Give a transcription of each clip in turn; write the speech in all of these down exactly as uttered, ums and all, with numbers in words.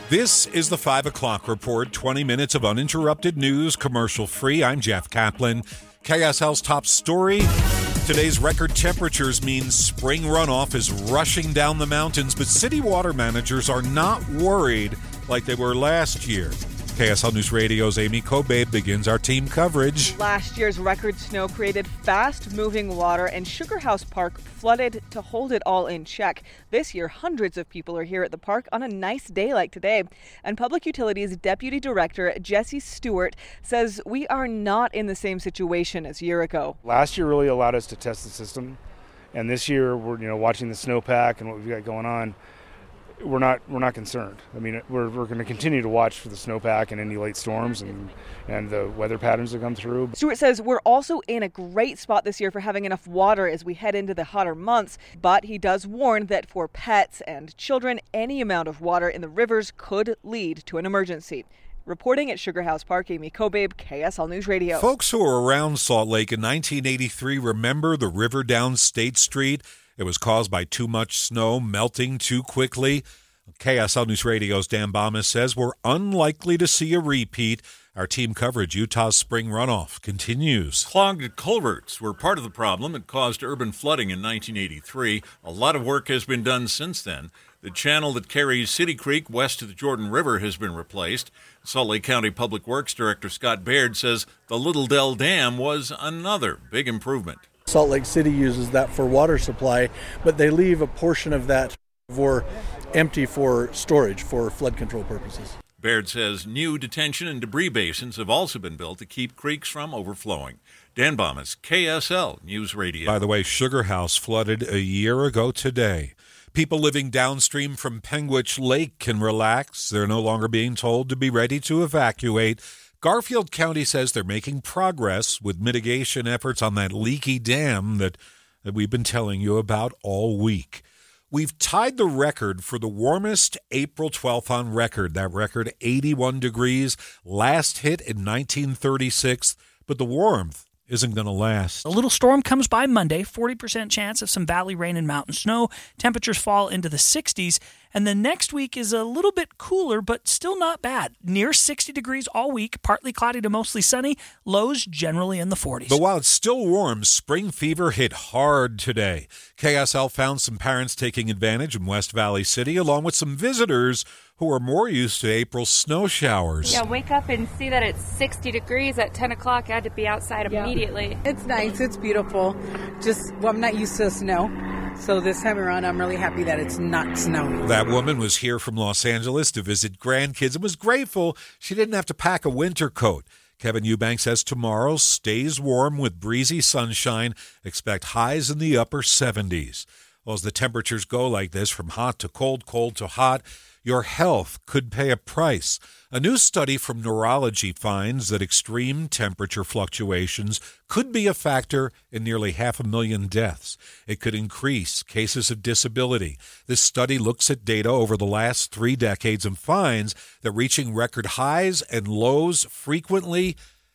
This is the five o'clock report, twenty minutes of uninterrupted news, commercial-free. I'm Jeff Kaplan. K S L's top story. Today's record temperatures mean spring runoff is rushing down the mountains, but city water managers are not worried like they were last year. K S L News Radio's Amy Kobabe begins our team coverage. Last year's record snow created fast-moving water, and Sugar House Park flooded to hold it all in check. This year, hundreds of people are here at the park on a nice day like today. And Public Utilities Deputy Director Jesse Stewart says we are not in the same situation as a year ago. Last year really allowed us to test the system, and this year we're you know watching the snowpack and what we've got going on. We're not we're not concerned. I mean, we're we're going to continue to watch for the snowpack and any late storms and and the weather patterns that come through. Stewart says we're also in a great spot this year for having enough water as we head into the hotter months, but he does warn that for pets and children, any amount of water in the rivers could lead to an emergency. Reporting at Sugar House Park, Amy Kobabe, K S L News Radio. Folks who were around Salt Lake in nineteen eighty-three remember the river down State Street. It was caused by too much snow melting too quickly. K S L News Radio's Dan Bomas says we're unlikely to see a repeat. Our team coverage, Utah's spring runoff, continues. Clogged culverts were part of the problem that caused urban flooding in nineteen eighty-three. A lot of work has been done since then. The channel that carries City Creek west of the Jordan River has been replaced. Salt Lake County Public Works Director Scott Baird says the Little Dell Dam was another big improvement. Salt Lake City uses that for water supply, but they leave a portion of that for empty for storage for flood control purposes. Baird says new detention and debris basins have also been built to keep creeks from overflowing. Dan Bomas, K S L News Radio. By the way, Sugar House flooded a year ago today. People living downstream from Penguich Lake can relax. They're no longer being told to be ready to evacuate. Garfield County says they're making progress with mitigation efforts on that leaky dam that, that we've been telling you about all week. We've tied the record for the warmest April twelfth on record. That record, eighty-one degrees, last hit in nineteen thirty-six, but the warmth isn't going to last. A little storm comes by Monday, forty percent chance of some valley rain and mountain snow. Temperatures fall into the sixties, and the next week is a little bit cooler, but still not bad. Near sixty degrees all week, partly cloudy to mostly sunny, lows generally in the forties. But while it's still warm, spring fever hit hard today. K S L found some parents taking advantage in West Valley City, along with some visitors who are more used to April snow showers. Yeah, wake up and see that it's sixty degrees at ten o'clock. I had to be outside yeah. immediately. It's nice. It's beautiful. Just, well, I'm not used to snow. So this time around, I'm really happy that it's not snowing. That woman was here from Los Angeles to visit grandkids and was grateful she didn't have to pack a winter coat. Kevin Eubank says tomorrow stays warm with breezy sunshine. Expect highs in the upper seventies. Well, as the temperatures go like this, from hot to cold, cold to hot, your health could pay a price. A new study from Neurology finds that extreme temperature fluctuations could be a factor in nearly half a million deaths. It could increase cases of disability. This study looks at data over the last three decades and finds that reaching record highs and lows frequently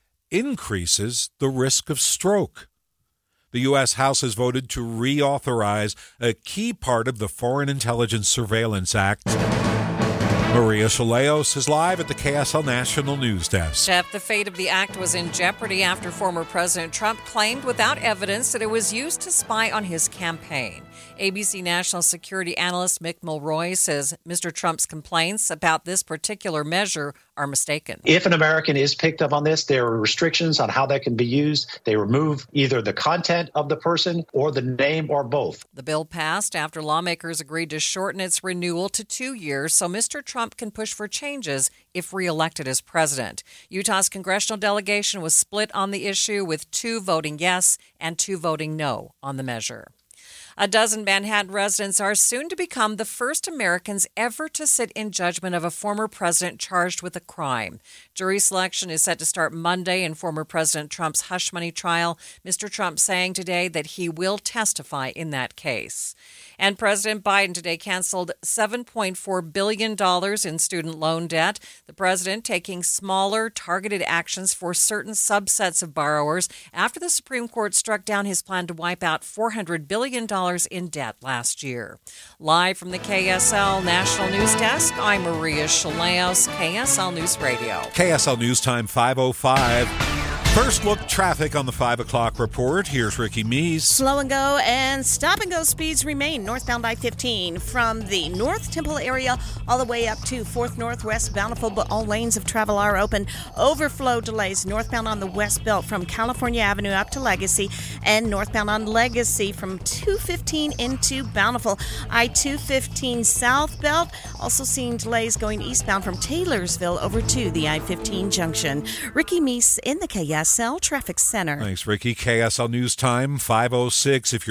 increases the risk of stroke. The U S House has voted to reauthorize a key part of the Foreign Intelligence Surveillance Act. Maria Chaleos is live at the K S L National News Desk. Jeff, the fate of the act was in jeopardy after former President Trump claimed without evidence that it was used to spy on his campaign. A B C national security analyst Mick Mulroy says Mister Trump's complaints about this particular measure are mistaken. If an American is picked up on this, there are restrictions on how that can be used. They remove either the content of the person or the name or both. The bill passed after lawmakers agreed to shorten its renewal to two years so Mister Trump can push for changes if reelected as president. Utah's congressional delegation was split on the issue, with two voting yes and two voting no on the measure. A dozen Manhattan residents are soon to become the first Americans ever to sit in judgment of a former president charged with a crime. Jury selection is set to start Monday in former President Trump's hush money trial. Mister Trump saying today that he will testify in that case. And President Biden today canceled seven point four billion dollars in student loan debt. The president taking smaller, targeted actions for certain subsets of borrowers after the Supreme Court struck down his plan to wipe out four hundred billion dollars dollars in debt last year. Live from the K S L National News Desk, I'm Maria Chaleos, K S L News Radio. K S L News Time five oh five. First look traffic on the five o'clock report. Here's Ricky Meese. Slow and go and stop and go speeds remain northbound I fifteen from the North Temple area all the way up to fourth Northwest Bountiful, but all lanes of travel are open. Overflow delays northbound on the West Belt from California Avenue up to Legacy and northbound on Legacy from two fifteen into Bountiful. I two fifteen South Belt also seeing delays going eastbound from Taylorsville over to the I fifteen junction. Ricky Meese in the K S L Traffic Center. Thanks, Ricky. K S L News Time five oh six. If you're